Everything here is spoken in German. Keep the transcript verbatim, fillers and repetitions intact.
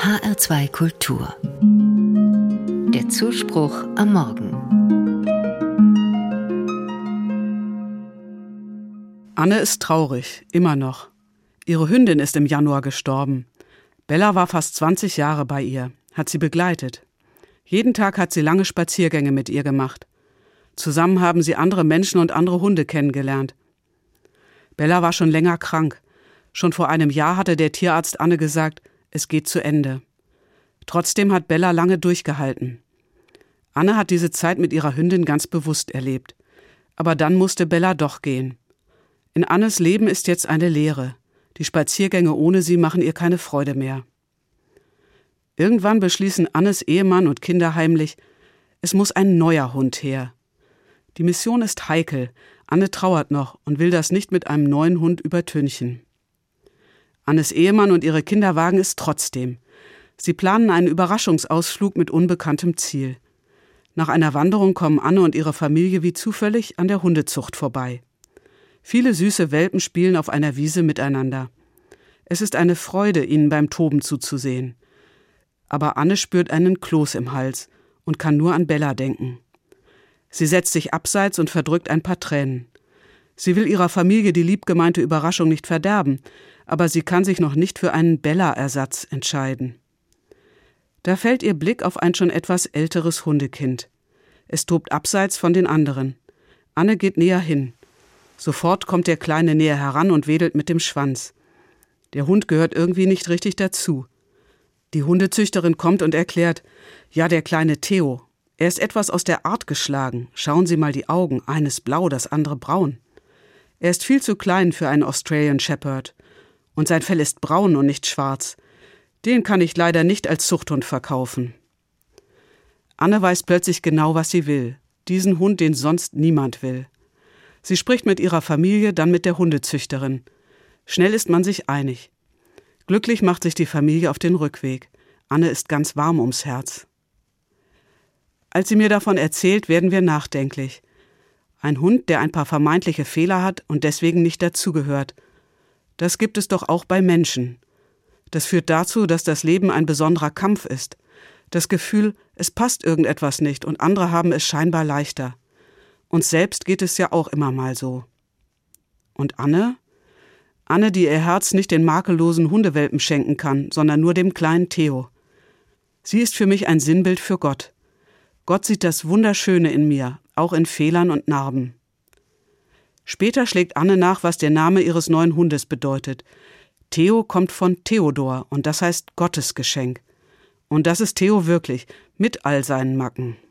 H R zwei Kultur. Der Zuspruch am Morgen. Anne ist traurig, immer noch. Ihre Hündin ist im Januar gestorben. Bella war fast zwanzig Jahre bei ihr, hat sie begleitet. Jeden Tag hat sie lange Spaziergänge mit ihr gemacht. Zusammen haben sie andere Menschen und andere Hunde kennengelernt. Bella war schon länger krank. Schon vor einem Jahr hatte der Tierarzt Anne gesagt, es geht zu Ende. Trotzdem hat Bella lange durchgehalten. Anne hat diese Zeit mit ihrer Hündin ganz bewusst erlebt. Aber dann musste Bella doch gehen. In Annes Leben ist jetzt eine Leere. Die Spaziergänge ohne sie machen ihr keine Freude mehr. Irgendwann beschließen Annes Ehemann und Kinder heimlich, es muss ein neuer Hund her. Die Mission ist heikel. Anne trauert noch und will das nicht mit einem neuen Hund übertünchen. Annes Ehemann und ihre Kinder wagen es trotzdem. Sie planen einen Überraschungsausflug mit unbekanntem Ziel. Nach einer Wanderung kommen Anne und ihre Familie wie zufällig an der Hundezucht vorbei. Viele süße Welpen spielen auf einer Wiese miteinander. Es ist eine Freude, ihnen beim Toben zuzusehen. Aber Anne spürt einen Kloß im Hals und kann nur an Bella denken. Sie setzt sich abseits und verdrückt ein paar Tränen. Sie will ihrer Familie die liebgemeinte Überraschung nicht verderben, aber sie kann sich noch nicht für einen Bella-Ersatz entscheiden. Da fällt ihr Blick auf ein schon etwas älteres Hundekind. Es tobt abseits von den anderen. Anne geht näher hin. Sofort kommt der Kleine näher heran und wedelt mit dem Schwanz. Der Hund gehört irgendwie nicht richtig dazu. Die Hundezüchterin kommt und erklärt, ja, der kleine Theo, er ist etwas aus der Art geschlagen. Schauen Sie mal die Augen, eines blau, das andere braun. Er ist viel zu klein für einen Australian Shepherd. Und sein Fell ist braun und nicht schwarz. Den kann ich leider nicht als Zuchthund verkaufen. Anne weiß plötzlich genau, was sie will. Diesen Hund, den sonst niemand will. Sie spricht mit ihrer Familie, dann mit der Hundezüchterin. Schnell ist man sich einig. Glücklich macht sich die Familie auf den Rückweg. Anne ist ganz warm ums Herz. Als sie mir davon erzählt, werden wir nachdenklich. Ein Hund, der ein paar vermeintliche Fehler hat und deswegen nicht dazugehört. Das gibt es doch auch bei Menschen. Das führt dazu, dass das Leben ein besonderer Kampf ist. Das Gefühl, es passt irgendetwas nicht und andere haben es scheinbar leichter. Uns selbst geht es ja auch immer mal so. Und Anne? Anne, die ihr Herz nicht den makellosen Hundewelpen schenken kann, sondern nur dem kleinen Theo. Sie ist für mich ein Sinnbild für Gott. Gott sieht das Wunderschöne in mir, auch in Fehlern und Narben. Später schlägt Anne nach, was der Name ihres neuen Hundes bedeutet. Theo kommt von Theodor und das heißt Gottes Geschenk. Und das ist Theo wirklich, mit all seinen Macken.